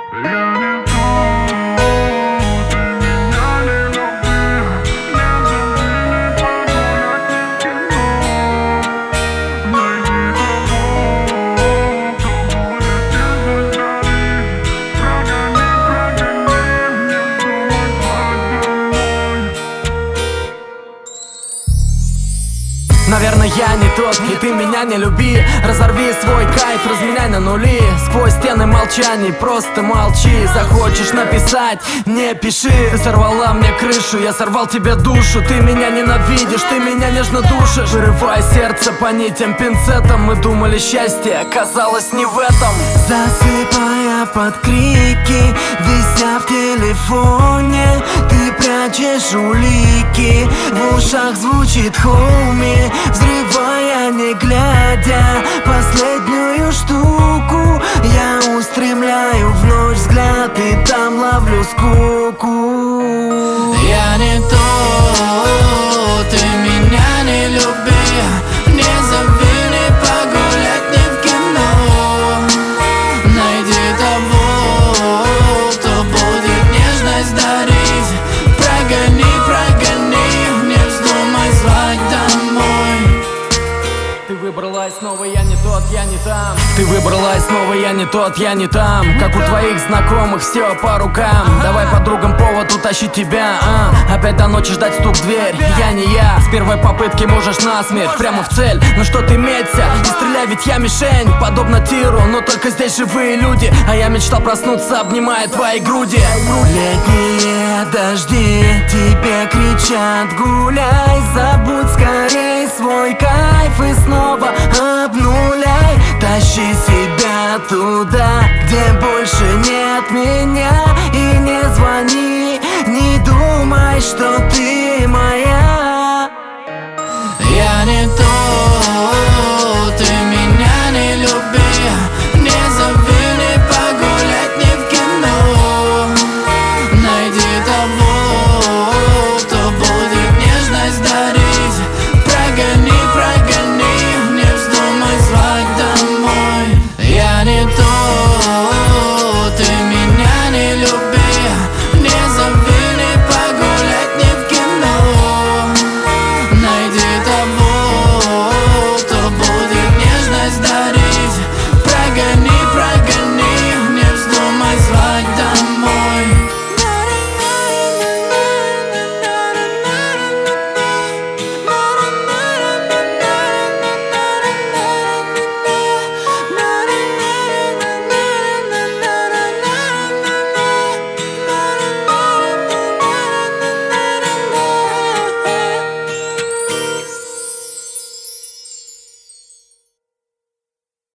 Наверное, я не тот, и ты меня не люби. Разорви свой кайф, разменяй на нули. Сквозь стены молчаний просто молчи. Захочешь написать, не пиши. Ты сорвала мне крышу, я сорвал тебе душу. Ты меня ненавидишь, ты меня нежно душишь. Вырывай сердце по нитям пинцетом. Мы думали, счастье оказалось не в этом. Засыпая под крики, вися в телефоне, ты прячешь улики. В ушах звучит хоуми, взрывая не глядя последнюю штуку. Я устремляю в ночь взгляд и там ловлю скуку. Я не тот, ты меня не люби. Не зови, не погулять, не в кино. Найди того, кто будет нежность дарить. Прогони, прогони, не вздумай звать домой. Ты выбралась снова, я не тот, я не там. Ты выбралась снова, я не тот, я не там. Как у твоих знакомых, все по рукам. Давай подругам повод утащить тебя, Опять до ночи ждать стук в дверь. Я не я, с первой попытки можешь насмерть. Прямо в цель, ну что ты меться? Не стреляй, ведь я мишень, подобно тиру. Но только здесь живые люди, а я мечтал проснуться, обнимая твои груди. Летние дожди тебе кричат: гуляй, забудь скорей свой кайф и снова обнуляй. Тащи себя туда, где больше нет меня. И не звони, не думай, что ты